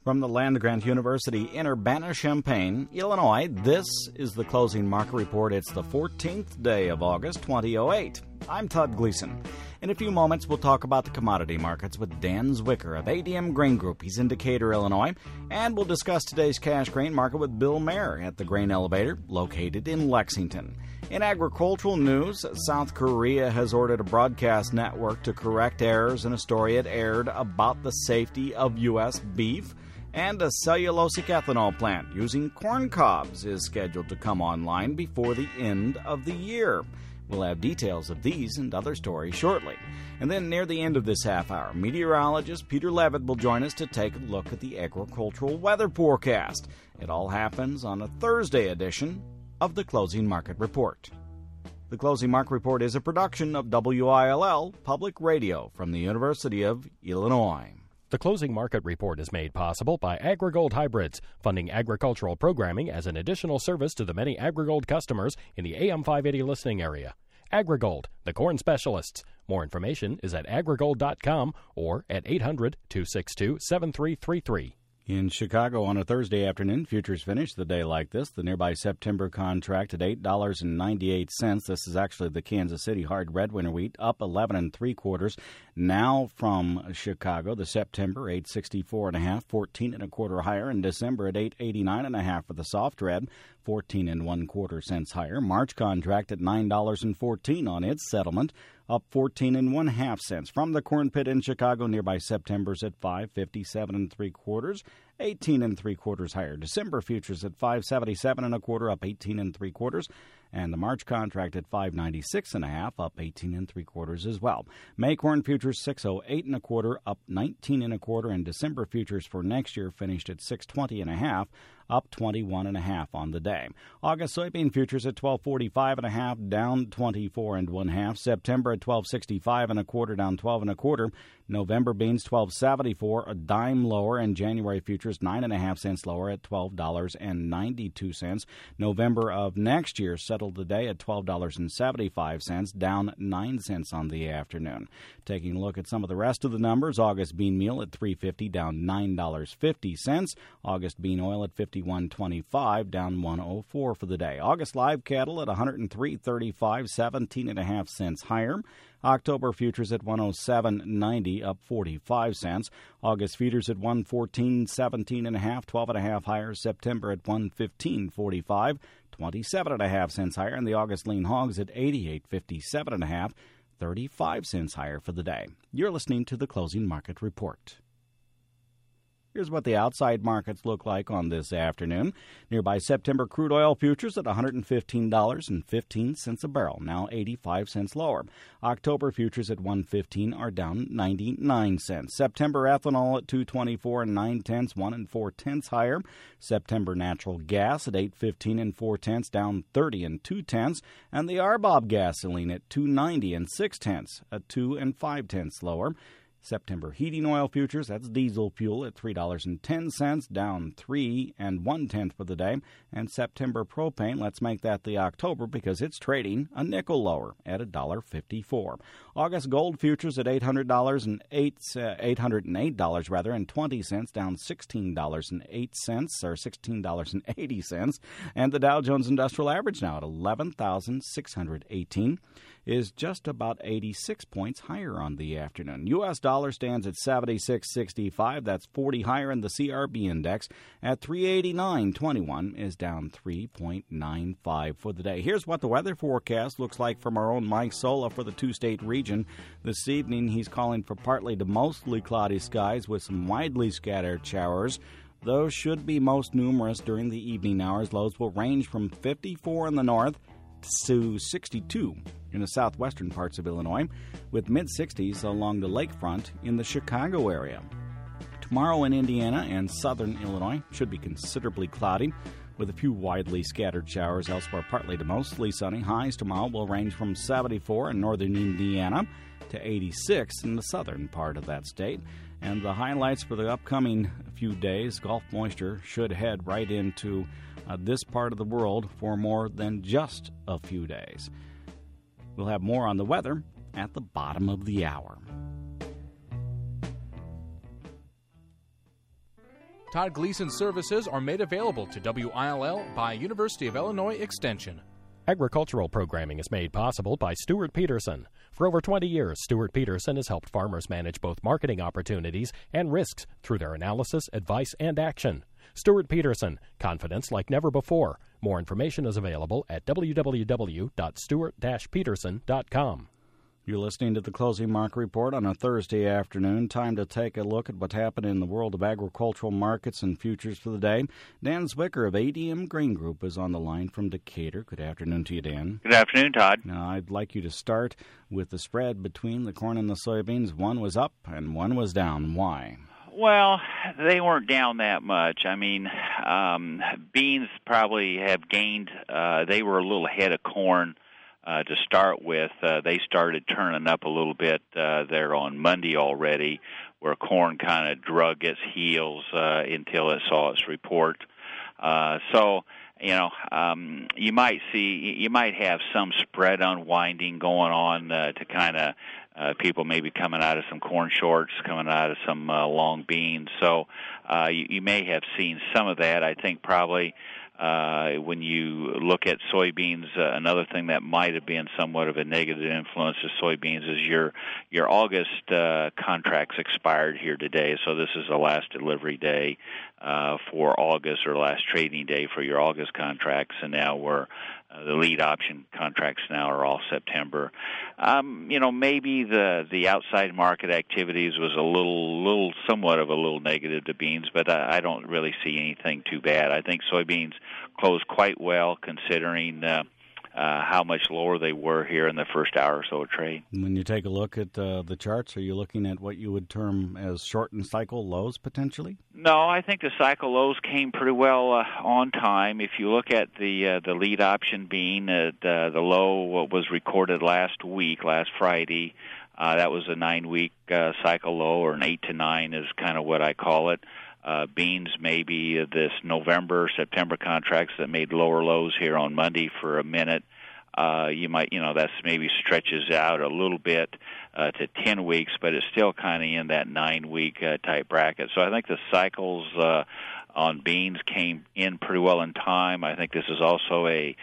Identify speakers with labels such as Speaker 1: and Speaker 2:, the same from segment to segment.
Speaker 1: From the land-grant University in Urbana-Champaign, Illinois, this is the Closing Market Report. It's the 14th day of August, 2008. I'm Todd Gleason. In a few moments, we'll talk about the commodity markets with Dan Zwicker of ADM Grain Group. He's in Decatur, Illinois. And we'll discuss today's cash grain market with Bill Mayer at the Grain Elevator, located in Lexington. In agricultural news, South Korea has ordered a broadcast network to correct errors in a story it aired about the safety of U.S. beef. And a cellulosic ethanol plant using corn cobs is scheduled to come online before the end of the year. We'll have details of these and other stories shortly. And then near the end of this half hour, meteorologist Peter Levitt will join us to take a look at the agricultural weather forecast. It all happens on a Thursday edition of the Closing Market Report. The Closing Market Report is a production of WILL Public Radio from the University of Illinois.
Speaker 2: The Closing Market Report is made possible by AgriGold Hybrids, funding agricultural programming as an additional service to the many AgriGold customers in the AM 580 listening area. AgriGold, the corn specialists. More information is at agrigold.com or at 800-262-7333.
Speaker 1: In Chicago on a Thursday afternoon, futures finished the day like this. The nearby September contract at $8.98. This is actually the Kansas City hard red winter wheat, up 11 3/4. Now from Chicago, the September 8.64.5, 14 1/4 higher. In December at 8.89.5 for the soft red, 14 1/4 cents higher. March contract at $9.14 on its settlement, up 14 1/2 cents. From the corn pit in Chicago, nearby September's at 5.57 3/4, 18 3/4 higher. December futures at 5.77 1/4, up 18 3/4, and the March contract at 5.96.5, up 18 3/4 as well. May corn futures 6.08 1/4, up 19 1/4, and December futures for next year finished at 6.20.5, up 21 1/2 on the day. August soybean futures at 12.45 1/2, down 24 1/2. September at 12.65 1/4, down 12 1/4. November beans 12.74, a dime lower, and January futures 9 1/2 cents lower at $12.92. November of next year settled the day at $12.75, down 9 cents on the afternoon. Taking a look at some of the rest of the numbers, August bean meal at $3.50, down $9.50. August bean oil at $51.25, down $1.04 for the day. August live cattle at $103.35, 17 1/2 cents higher. October futures at $107.90, up 45 cents. August feeders at $114.17 1/2, 12 1/2 higher. September at $115.45, 27 1/2 cents higher. And the August lean hogs at $88.57 1/2, 35 cents higher for the day. You're listening to the Closing Market Report. Here's what the outside markets look like on this afternoon. Nearby September crude oil futures at $115.15 a barrel, now 85 cents lower. October futures at $115 are down 99 cents. September ethanol at $2.24 9/10, 1 4/10 higher. September natural gas at $8.15 4/10, down 30 2/10, and the RBOB gasoline at $2.90 6/10, at 2 5/10 lower. September heating oil futures, that's diesel fuel, at $3.10, down 3 1/10 for the day. And September propane, let's make that the October because it's trading a nickel lower at $1.54. August gold futures at $808 rather, and 20 cents, down $16.08 or $16.80. And the Dow Jones Industrial Average now at 11,618 is just about 86 points higher on the afternoon. U.S. dollar stands at 76.65. That's 40 higher, and the CRB index at 389.21 is down 3.95 for the day. Here's what the weather forecast looks like from our own Mike Sola for the two-state region. This evening, he's calling for partly to mostly cloudy skies with some widely scattered showers. Those should be most numerous during the evening hours. Lows will range from 54 in the north to 62 in the southwestern parts of Illinois, with mid-60s along the lakefront in the Chicago area. Tomorrow in Indiana and southern Illinois should be considerably cloudy, with a few widely scattered showers. Elsewhere, partly to mostly sunny. Highs tomorrow will range from 74 in northern Indiana to 86 in the southern part of that state. And the highlights for the upcoming few days, Gulf moisture should head right into this part of the world for more than just a few days. We'll have more on the weather at the bottom of the hour.
Speaker 3: Todd Gleason services are made available to WILL by University of Illinois Extension.
Speaker 2: Agricultural programming is made possible by Stuart Peterson. For over 20 years, Stuart Peterson has helped farmers manage both marketing opportunities and risks through their analysis, advice, and action. Stuart Peterson, confidence like never before. More information is available at www.stuart-peterson.com.
Speaker 1: You're listening to the Closing Market Report on a Thursday afternoon. Time to take a look at what's happening in the world of agricultural markets and futures for the day. Dan Zwicker of ADM Grain Group is on the line from Decatur. Good afternoon to you, Dan.
Speaker 4: Good afternoon, Todd.
Speaker 1: Now, I'd like you to start with the spread between the corn and the soybeans. One was up and one was down. Why?
Speaker 4: Well, they weren't down that much. I mean, beans probably have gained. They were a little ahead of corn. To start with, they started turning up a little bit there on Monday already, where corn kind of drug its heels until it saw its report. So, you might have some spread unwinding going on to kind of people maybe coming out of some corn shorts, coming out of some long beans. So you may have seen some of that. I think probably when you look at soybeans, another thing that might have been somewhat of a negative influence to soybeans is your August contracts expired here today. So this is the last delivery day for August, or last trading day for your August contracts, and now the lead option contracts now are all September. Maybe the outside market activities was somewhat of a little negative to beans, but I don't really see anything too bad. I think soybeans closed quite well considering how much lower they were here in the first hour or so of trade.
Speaker 1: When you take a look at the charts, are you looking at what you would term as shortened cycle lows potentially?
Speaker 4: No, I think the cycle lows came pretty well on time. If you look at the lead option bean, the low was recorded last Friday. That was a 9-week cycle low, or an 8 to 9 is kind of what I call it. Beans, maybe this November, September contracts that made lower lows here on Monday for a minute. That's maybe stretches out a little bit to 10 weeks, but it's still kind of in that 9-week type bracket. So I think the cycles on beans came in pretty well in time. I think this is also a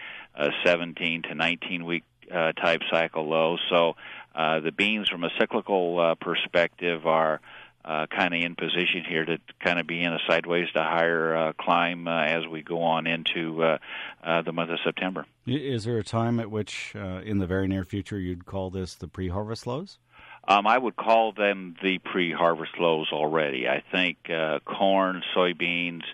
Speaker 4: 17 to 19 week type cycle low. So the beans from a cyclical perspective are kind of in position here to kind of be in a sideways to higher climb as we go on into the month of September.
Speaker 1: Is there a time at which, in the very near future, you'd call this the pre-harvest lows?
Speaker 4: I would call them the pre-harvest lows already. I think corn, soybeans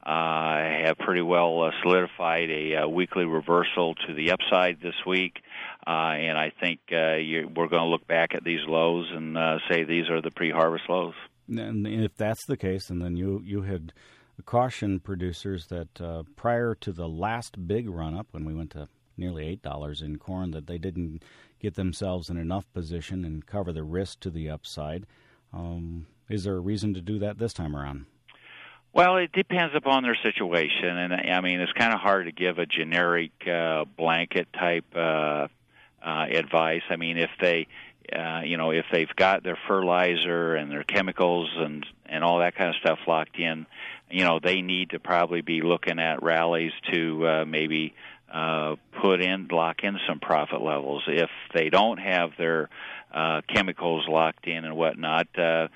Speaker 4: have pretty well solidified a weekly reversal to the upside this week. And I think we're going to look back at these lows and say these are the pre-harvest lows.
Speaker 1: And if that's the case, and then you had cautioned producers that prior to the last big run-up, when we went to nearly $8 in corn, that they didn't get themselves in enough position and cover the risk to the upside. Is there a reason to do that this time around?
Speaker 4: Well, it depends upon their situation, and I mean it's kind of hard to give a generic blanket type advice. I mean, if they've got their fertilizer and their chemicals and all that kind of stuff locked in, they need to probably be looking at rallies to maybe lock in some profit levels. If they don't have their chemicals locked in and whatnot, they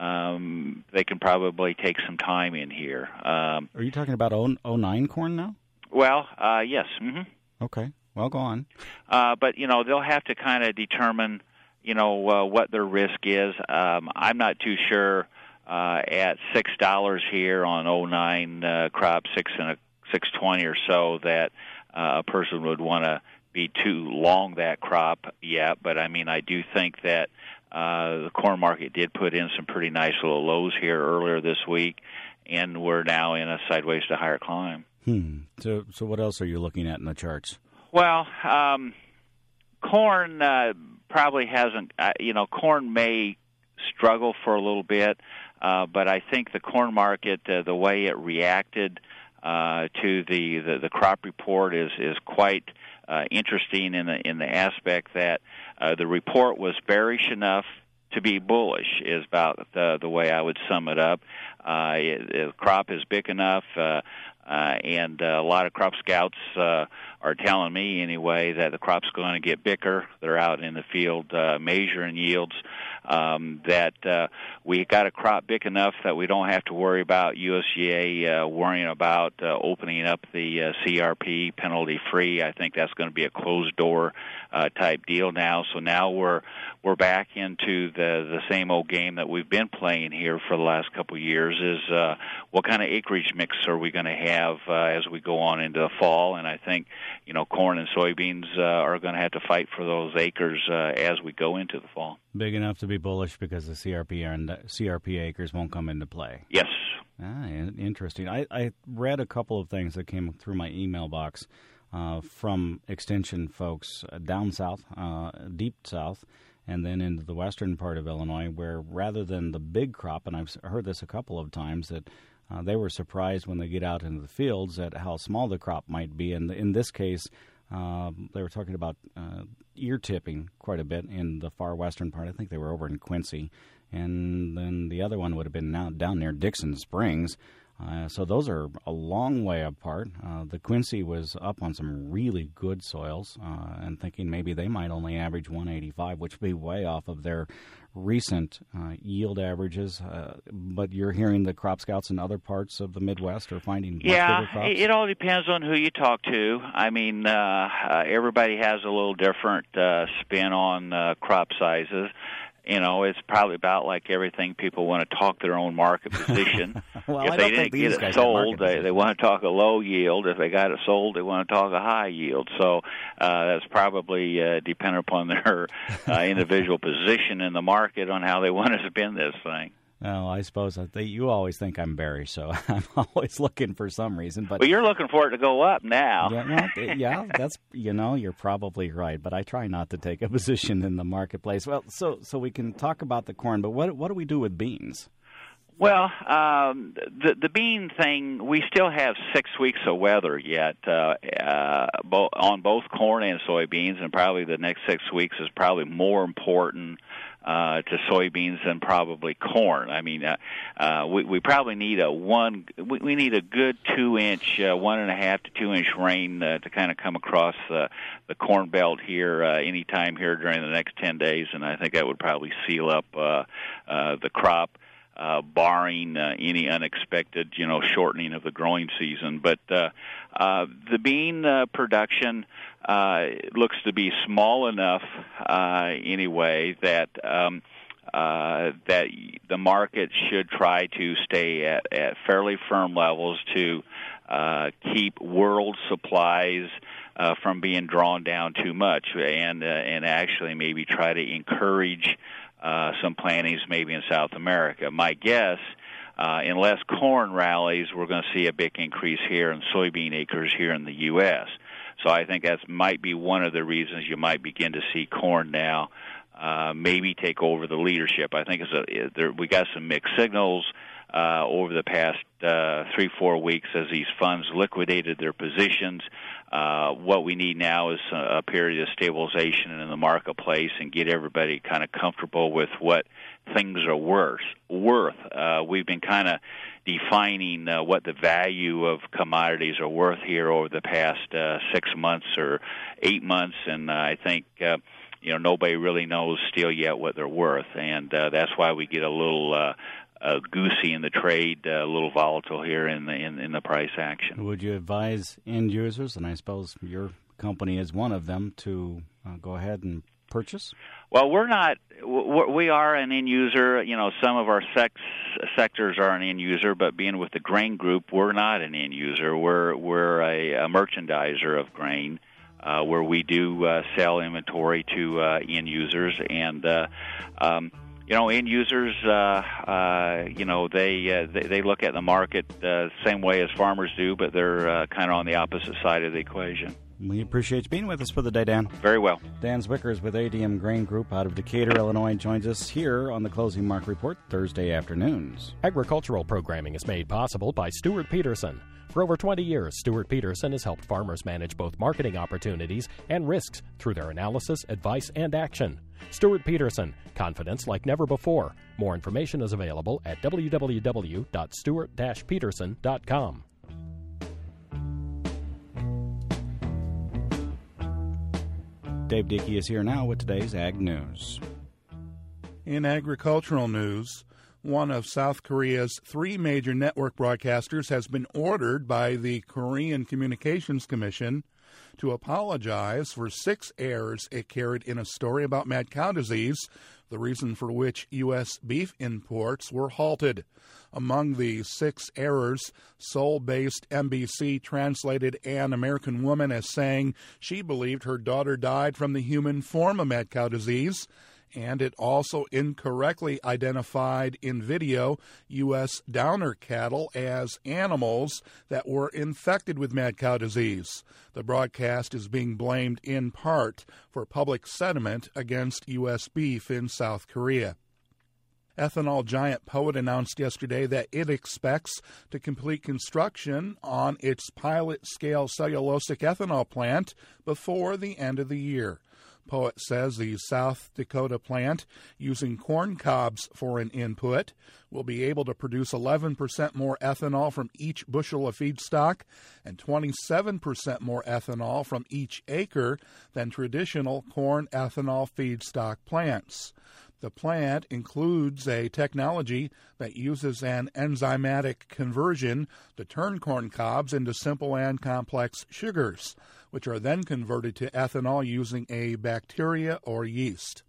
Speaker 4: can probably take some time in here.
Speaker 1: Are you talking about 09 corn now?
Speaker 4: Well, yes. Mm-hmm.
Speaker 1: Okay. Well, go on.
Speaker 4: But, they'll have to kind of determine, what their risk is. I'm not too sure at $6 here on 09 crop, $6.20 or so, that a person would want to be too long that crop yet. But, I mean, I do think that the corn market did put in some pretty nice little lows here earlier this week, and we're now in a sideways to higher climb.
Speaker 1: So what else are you looking at in the charts?
Speaker 4: Well, corn probably hasn't, corn may struggle for a little bit, but I think the corn market, the way it reacted to the crop report is quite interesting in the aspect that the report was bearish enough to be bullish, is about the way I would sum it up. The crop is big enough, and a lot of crop scouts are telling me anyway that the crop's going to get bigger. They're out in the field measuring yields. That we got a crop big enough that we don't have to worry about USDA worrying about opening up the CRP penalty-free. I think that's going to be a closed-door type deal now. So now we're back into the same old game that we've been playing here for the last couple of years. Is what kind of acreage mix are we going to have as we go on into the fall? And I think corn and soybeans are going to have to fight for those acres as we go into the fall.
Speaker 1: Big enough to be bullish because the CRP acres won't come into play.
Speaker 4: Yes.
Speaker 1: Interesting. I read a couple of things that came through my email box from extension folks down south, deep south, and then into the western part of Illinois, where rather than the big crop, and I've heard this a couple of times, that they were surprised when they get out into the fields at how small the crop might be. And in this case, they were talking about ear tipping quite a bit in the far western part. I think they were over in Quincy. And then the other one would have been now down near Dixon Springs. So those are a long way apart. The Quincy was up on some really good soils, and thinking maybe they might only average 185, which would be way off of their recent yield averages. But you're hearing the crop scouts in other parts of the Midwest are finding much bigger crops?
Speaker 4: It all depends on who you talk to. I mean, everybody has a little different spin on crop sizes. It's probably about like everything. People want to talk their own market position.
Speaker 1: Well,
Speaker 4: if they didn't get it sold, they want to talk a low yield. If they got it sold, they want to talk a high yield. So that's probably dependent upon their individual position in the market on how they want to spin this thing.
Speaker 1: Well, I suppose you always think I'm bearish, so I'm always looking for some reason. But
Speaker 4: you're looking for it to go up now.
Speaker 1: Yeah, that's you're probably right. But I try not to take a position in the marketplace. Well, so we can talk about the corn, but what do we do with beans?
Speaker 4: Well, the bean thing, we still have 6 weeks of weather yet on both corn and soybeans, and probably the next 6 weeks is probably more important to soybeans than probably corn. I mean, we probably need we need a good 2-inch, 1.5 to 2 inch rain to kind of come across the corn belt here anytime here during the next 10 days, and I think that would probably seal up the crop. Barring any unexpected, shortening of the growing season. But the bean production looks to be small enough anyway that the market should try to stay at fairly firm levels to keep world supplies from being drawn down too much, and actually maybe try to encourage some plantings maybe in South America. My guess, unless corn rallies, we're going to see a big increase here in soybean acres here in the U.S. So I think that might be one of the reasons you might begin to see corn now maybe take over the leadership. I think we got some mixed signals over the past 3-4 weeks as these funds liquidated their positions. What we need now is a period of stabilization in the marketplace and get everybody kind of comfortable with what things are worth. We've been kind of defining what the value of commodities are worth here over the past 6 months or 8 months, and I think nobody really knows still yet what they're worth, and that's why we get a little goosey in the trade, a little volatile here in the price action.
Speaker 1: Would you advise end users, and I suppose your company is one of them, to go ahead and purchase?
Speaker 4: Well, we are an end user. Some of our sectors are an end user, but being with the grain group, we're not an end user. We're a merchandiser of grain, where we do sell inventory to end users, and end users, they look at the market the same way as farmers do, but they're kind of on the opposite side of the equation.
Speaker 1: We appreciate you being with us for the day, Dan.
Speaker 4: Very well.
Speaker 1: Dan Zwickers with ADM Grain Group out of Decatur, Illinois, joins us here on the Closing Market Report Thursday afternoons.
Speaker 2: Agricultural programming is made possible by Stuart Peterson. For over 20 years, Stuart Peterson has helped farmers manage both marketing opportunities and risks through their analysis, advice, and action. Stuart Peterson, confidence like never before. More information is available at www.stuart-peterson.com.
Speaker 1: Dave Dickey is here now with today's Ag News.
Speaker 5: In agricultural news, one of South Korea's 3 major network broadcasters has been ordered by the Korean Communications Commission to apologize for 6 errors it carried in a story about mad cow disease, the reason for which U.S. beef imports were halted. Among the 6 errors, Seoul-based NBC translated an American woman as saying she believed her daughter died from the human form of mad cow disease, and it also incorrectly identified in video U.S. downer cattle as animals that were infected with mad cow disease. The broadcast is being blamed in part for public sentiment against U.S. beef in South Korea. Ethanol giant Poet announced yesterday that it expects to complete construction on its pilot-scale cellulosic ethanol plant before the end of the year. Poet says the South Dakota plant, using corn cobs for an input, will be able to produce 11% more ethanol from each bushel of feedstock and 27% more ethanol from each acre than traditional corn ethanol feedstock plants. The plant includes a technology that uses an enzymatic conversion to turn corn cobs into simple and complex sugars, which are then converted to ethanol using a bacteria or yeast.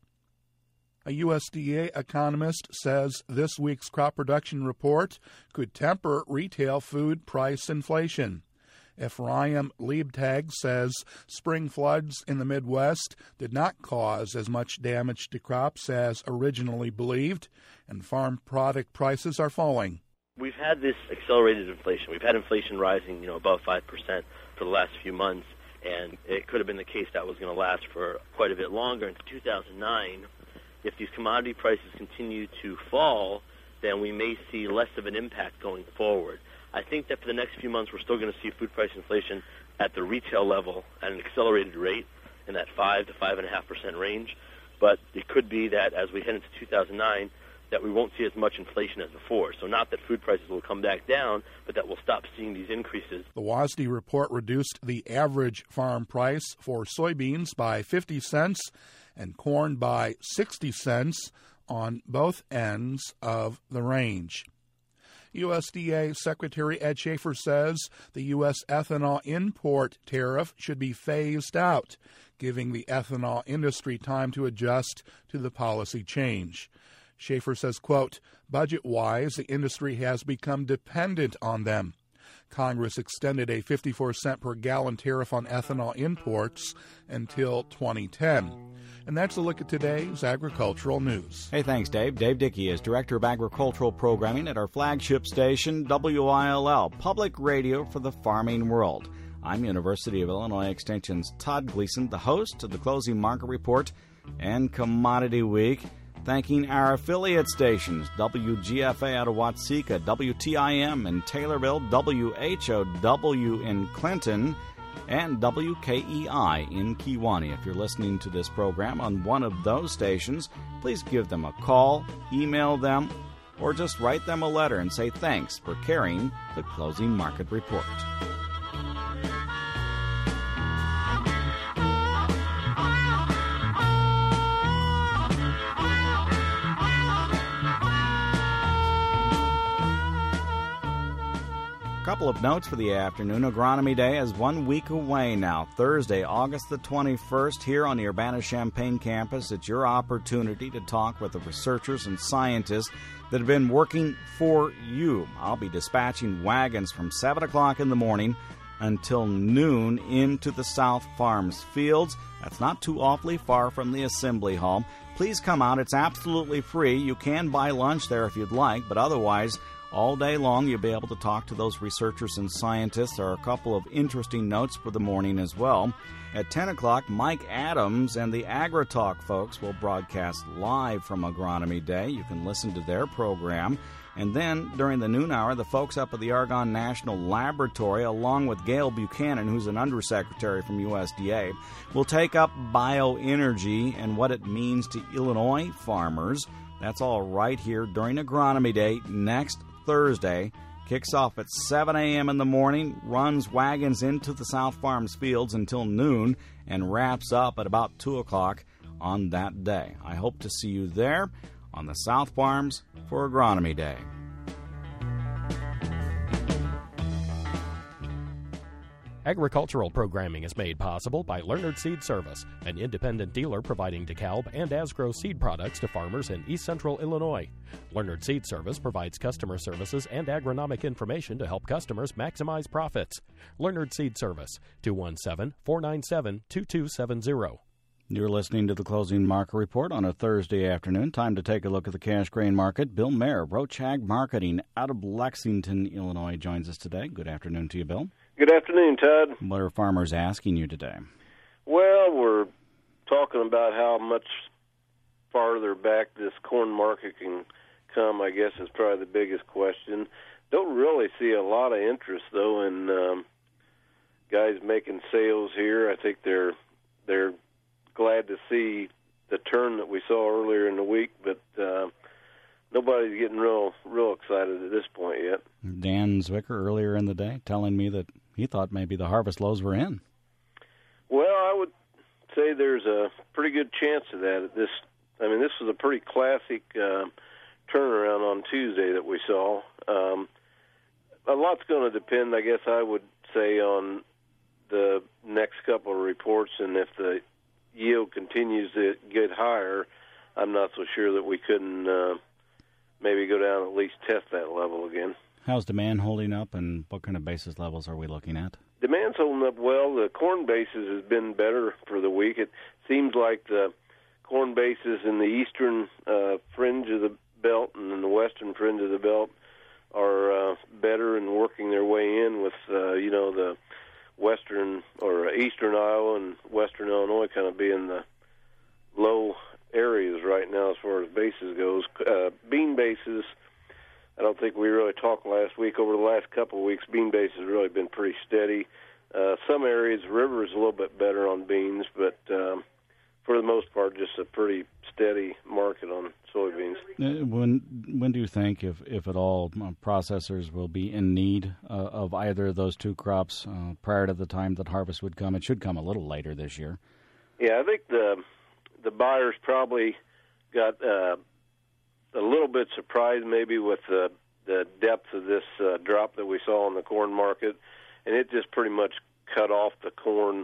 Speaker 5: A USDA economist says this week's crop production report could temper retail food price inflation. Ephraim Liebtag says spring floods in the Midwest did not cause as much damage to crops as originally believed, and farm product prices are falling.
Speaker 6: We've had this accelerated inflation. We've had inflation rising, above 5% for the last few months, and it could have been the case that was going to last for quite a bit longer into 2009. If these commodity prices continue to fall, then we may see less of an impact going forward. I think that for the next few months, we're still going to see food price inflation at the retail level at an accelerated rate in that 5 to 5.5% range. But it could be that as we head into 2009, that we won't see as much inflation as before. So not that food prices will come back down, but that we'll stop seeing these increases.
Speaker 5: The WASDE report reduced the average farm price for soybeans by 50 cents and corn by 60 cents on both ends of the range. USDA Secretary Ed Schaefer says the U.S. ethanol import tariff should be phased out, giving the ethanol industry time to adjust to the policy change. Schaefer says, quote, budget-wise, the industry has become dependent on them. Congress extended a 54-cent per gallon tariff on ethanol imports until 2010. And that's a look at today's agricultural news.
Speaker 1: Hey, thanks, Dave. Dave Dickey is Director of Agricultural Programming at our flagship station, WILL, Public Radio for the Farming World. I'm University of Illinois Extension's Todd Gleason, the host of the Closing Market Report and Commodity Week. Thanking our affiliate stations, WGFA out of Watseka, WTIM in Taylorville, WHOW in Clinton, and WKEI in Kewanee. If you're listening to this program on one of those stations, please give them a call, email them, or just write them a letter and say thanks for carrying the Closing Market Report. Couple of notes for the afternoon. Agronomy Day is 1 week away now. Thursday, August the 21st, here on the Urbana-Champaign campus. It's your opportunity to talk with the researchers and scientists that have been working for you. I'll be dispatching wagons from 7 o'clock in the morning until noon into the South Farms fields. That's not too awfully far from the Assembly Hall. Please come out. It's absolutely free. You can buy lunch there if you'd like, but otherwise, All day long, you'll be able to talk to those researchers and scientists. There are a couple of interesting notes for the morning as well. At 10 o'clock, Mike Adams and the AgriTalk folks will broadcast live from Agronomy Day. You can listen to their program. And then, during the noon hour, the folks up at the Argonne National Laboratory, along with Gail Buchanan, who's an undersecretary from USDA, will take up bioenergy and what it means to Illinois farmers. That's all right here during Agronomy Day next Thursday. Kicks off at 7 a.m. in the morning, runs wagons into the South Farms fields until noon, and wraps up at about 2 o'clock on that day. I hope to see you there on the South Farms for Agronomy Day.
Speaker 2: Agricultural programming is made possible by Leonard Seed Service, an independent dealer providing DeKalb and Asgrow seed products to farmers in East Central Illinois. Leonard Seed Service provides customer services and agronomic information to help customers maximize profits. Leonard Seed Service, 217-497-2270.
Speaker 1: You're listening to the Closing Market Report on a Thursday afternoon. Time to take a look at the cash grain market. Bill Mayer, Roach Ag Marketing out of Lexington, Illinois, joins us today. Good afternoon to you, Bill.
Speaker 7: Good afternoon, Todd.
Speaker 1: What are farmers asking you today?
Speaker 7: Well, we're talking about how much farther back this corn market can come, I guess, is probably the biggest question. Don't really see a lot of interest, though, in guys making sales here. I think they're glad to see the turn that we saw earlier in the week, but nobody's getting real excited at this point yet.
Speaker 1: Dan Zwicker earlier in the day telling me that he thought maybe the harvest lows were in.
Speaker 7: Well, I would say there's a pretty good chance of that. This was a pretty classic turnaround on Tuesday that we saw. A lot's going to depend, I guess I would say, on the next couple of reports, and if the yield continues to get higher, I'm not so sure that we couldn't maybe go down and at least test that level again.
Speaker 1: How's demand holding up, and what kind of basis levels are we looking at?
Speaker 7: Demand's holding up well. The corn basis has been better for the week. It seems like the corn basis in the eastern fringe of the belt and in the western fringe of the belt are better and working their way in with, the western or eastern Iowa and western Illinois kind of being the low areas right now as far as basis goes. Bean basis, I don't think we really talked last week. Over the last couple of weeks, bean basis has really been pretty steady. Some areas, river is a little bit better on beans, but for the most part, just a pretty steady market on soybeans.
Speaker 1: When do you think, if at all, processors will be in need of either of those two crops prior to the time that harvest would come? It should come a little later this year.
Speaker 7: Yeah, I think the buyers probably got a little bit surprised maybe with the depth of this drop that we saw in the corn market, and it just pretty much cut off the corn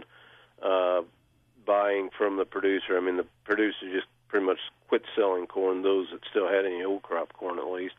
Speaker 7: buying from the producer. I mean, the producer just pretty much quit selling corn, those that still had any old crop corn at least.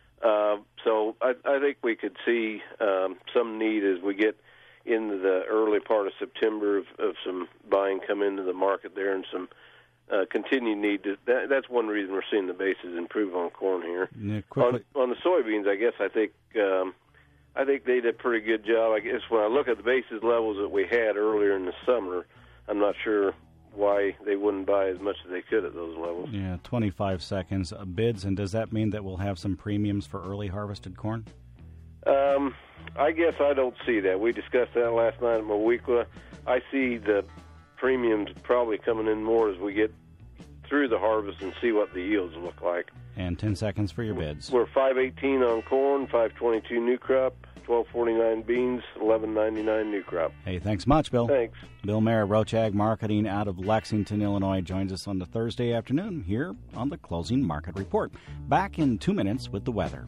Speaker 7: So I think we could see some need as we get into the early part of September of some buying come into the market there, and some continued need. That's one reason we're seeing the bases improve on corn here.
Speaker 1: Yeah,
Speaker 7: on the soybeans, I guess I think they did a pretty good job. I guess when I look at the basis levels that we had earlier in the summer, I'm not sure why they wouldn't buy as much as they could at those levels.
Speaker 1: Yeah, 25 seconds bids, and does that mean that we'll have some premiums for early harvested corn?
Speaker 7: I guess I don't see that. We discussed that last night at Mowequa. I see the premiums probably coming in more as we get through the harvest and see what the yields look like.
Speaker 1: And 10 seconds for your bids.
Speaker 7: We're $5.18 on corn, $5.22 new crop, $12.49 beans, $11.99 new crop.
Speaker 1: Hey, thanks much, Bill.
Speaker 7: Thanks.
Speaker 1: Bill Mayer, Roach Ag Marketing out of Lexington, Illinois, joins us on the Thursday afternoon here on the Closing Market Report. Back in 2 minutes with the weather.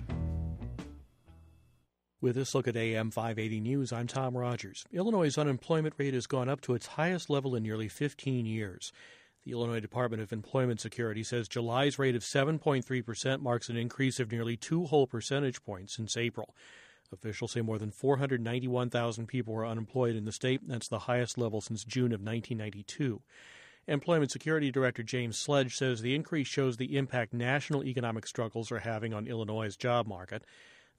Speaker 8: With this look at AM 580 News, I'm Tom Rogers. Illinois' unemployment rate has gone up to its highest level in nearly 15 years. The Illinois Department of Employment Security says July's rate of 7.3% marks an increase of nearly 2 whole percentage points since April. Officials say more than 491,000 people were unemployed in the state. That's the highest level since June of 1992. Employment Security Director James Sledge says the increase shows the impact national economic struggles are having on Illinois' job market.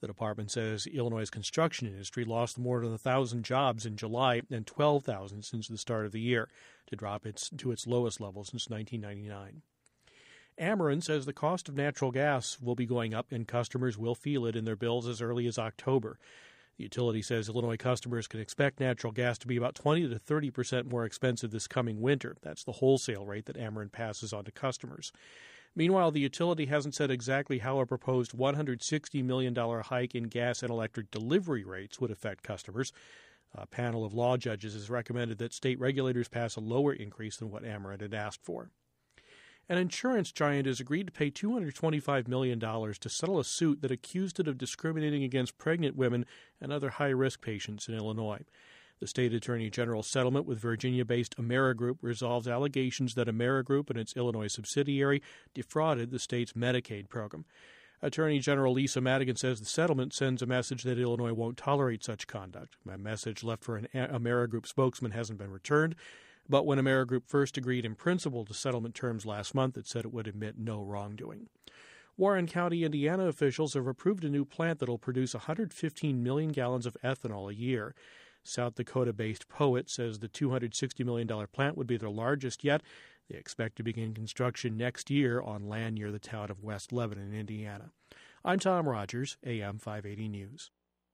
Speaker 8: The department says Illinois' construction industry lost more than 1,000 jobs in July and 12,000 since the start of the year, to drop to its lowest level since 1999. Ameren says the cost of natural gas will be going up and customers will feel it in their bills as early as October. The utility says Illinois customers can expect natural gas to be about 20 to 30% more expensive this coming winter. That's the wholesale rate that Ameren passes on to customers. Meanwhile, the utility hasn't said exactly how a proposed $160 million hike in gas and electric delivery rates would affect customers. A panel of law judges has recommended that state regulators pass a lower increase than what Ameren had asked for. An insurance giant has agreed to pay $225 million to settle a suit that accused it of discriminating against pregnant women and other high-risk patients in Illinois. The state attorney general's settlement with Virginia-based Amerigroup resolves allegations that Amerigroup and its Illinois subsidiary defrauded the state's Medicaid program. Attorney General Lisa Madigan says the settlement sends a message that Illinois won't tolerate such conduct. A message left for an Amerigroup spokesman hasn't been returned, but when Amerigroup first agreed in principle to settlement terms last month, it said it would admit no wrongdoing. Warren County, Indiana officials have approved a new plant that will produce 115 million gallons of ethanol a year. South Dakota-based Poet says the $260 million plant would be their largest yet. They expect to begin construction next year on land near the town of West Lebanon, Indiana. I'm Tom Rogers, AM 580 News.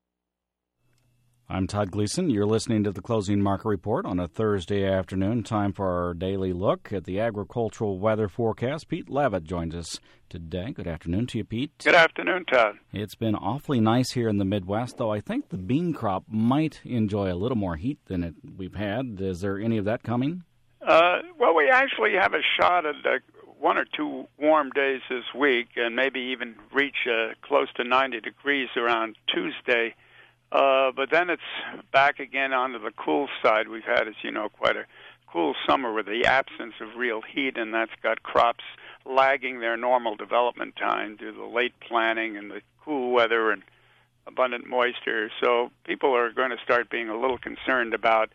Speaker 1: I'm Todd Gleason. You're listening to the Closing Market Report on a Thursday afternoon. Time for our daily look at the agricultural weather forecast. Pete Levitt joins us today. Good afternoon to you, Pete.
Speaker 9: Good afternoon, Todd.
Speaker 1: It's been awfully nice here in the Midwest, though I think the bean crop might enjoy a little more heat than we've had. Is there any of that coming?
Speaker 9: Well, we actually have a shot at one or two warm days this week and maybe even reach close to 90 degrees around Tuesday. But then it's back again onto the cool side. We've had, as you know, quite a cool summer with the absence of real heat, and that's got crops lagging their normal development time due to the late planting and the cool weather and abundant moisture. So people are going to start being a little concerned about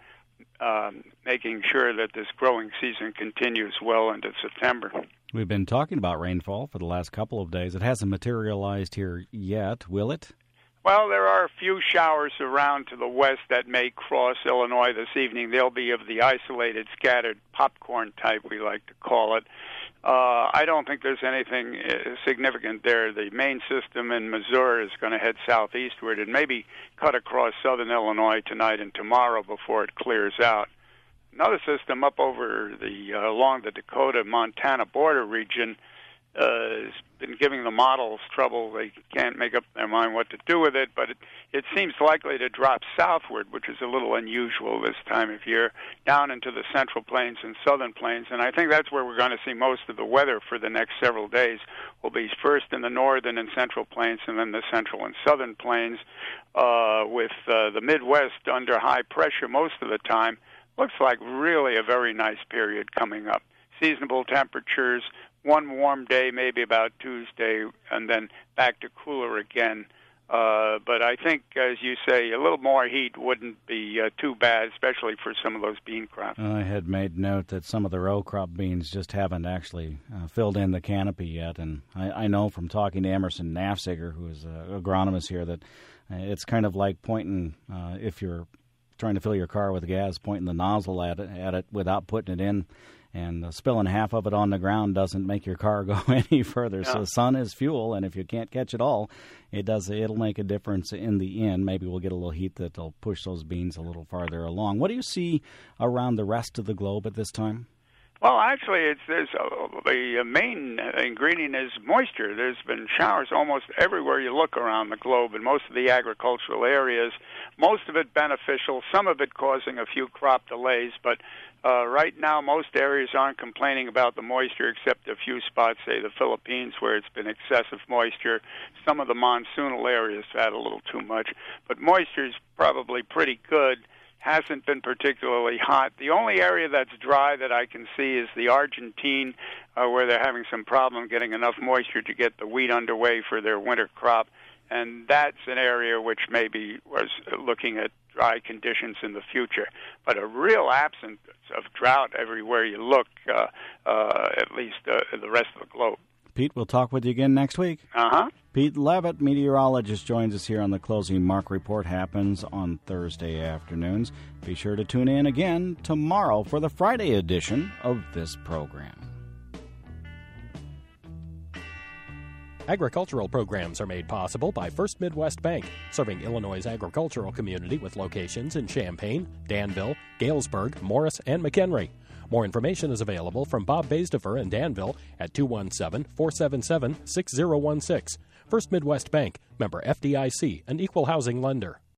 Speaker 9: making sure that this growing season continues well into September.
Speaker 1: We've been talking about rainfall for the last couple of days. It hasn't materialized here yet, will it?
Speaker 9: Well, there are a few showers around to the west that may cross Illinois this evening. They'll be of the isolated, scattered popcorn type, we like to call it. I don't think there's anything significant there. The main system in Missouri is going to head southeastward and maybe cut across southern Illinois tonight and tomorrow before it clears out. Another system up over along the Dakota-Montana border region has been giving the models trouble. They can't make up their mind what to do with it, but it seems likely to drop southward, which is a little unusual this time of year, down into the central plains and southern plains. And I think that's where we're going to see most of the weather for the next several days. Will be first in the northern and central plains and then the central and southern plains, with the Midwest under high pressure most of the time. Looks like really a very nice period coming up. Seasonable temperatures, one warm day, maybe about Tuesday, and then back to cooler again. But I think, as you say, a little more heat wouldn't be too bad, especially for some of those bean crops.
Speaker 1: I had made note that some of the row crop beans just haven't actually filled in the canopy yet. And I know from talking to Emerson Nafziger, who is an agronomist here, that it's kind of like pointing, if you're trying to fill your car with gas, pointing the nozzle at it without putting it in. And spilling half of it on the ground doesn't make your car go any further. Yeah. So the sun is fuel, and if you can't catch it all, it'll make a difference in the end. Maybe we'll get a little heat that'll push those beans a little farther along. What do you see around the rest of the globe at this time?
Speaker 9: Well, actually, the main ingredient is moisture. There's been showers almost everywhere you look around the globe in most of the agricultural areas, most of it beneficial, some of it causing a few crop delays, but right now, most areas aren't complaining about the moisture except a few spots, say the Philippines, where it's been excessive moisture. Some of the monsoonal areas have had a little too much. But moisture is probably pretty good. Hasn't been particularly hot. The only area that's dry that I can see is the Argentine, where they're having some problem getting enough moisture to get the wheat underway for their winter crop. And that's an area which maybe was looking at dry conditions in the future. But a real absence of drought everywhere you look, at least in the rest of the globe.
Speaker 1: Pete, we'll talk with you again next week.
Speaker 9: Uh-huh.
Speaker 1: Pete Levitt, meteorologist, joins us here on the Closing Mark Report. Happens on Thursday afternoons. Be sure to tune in again tomorrow for the Friday edition of this program.
Speaker 2: Agricultural programs are made possible by First Midwest Bank, serving Illinois' agricultural community with locations in Champaign, Danville, Galesburg, Morris, and McHenry. More information is available from Bob Baisdefer in Danville at 217-477-6016. First Midwest Bank, member FDIC, an equal housing lender.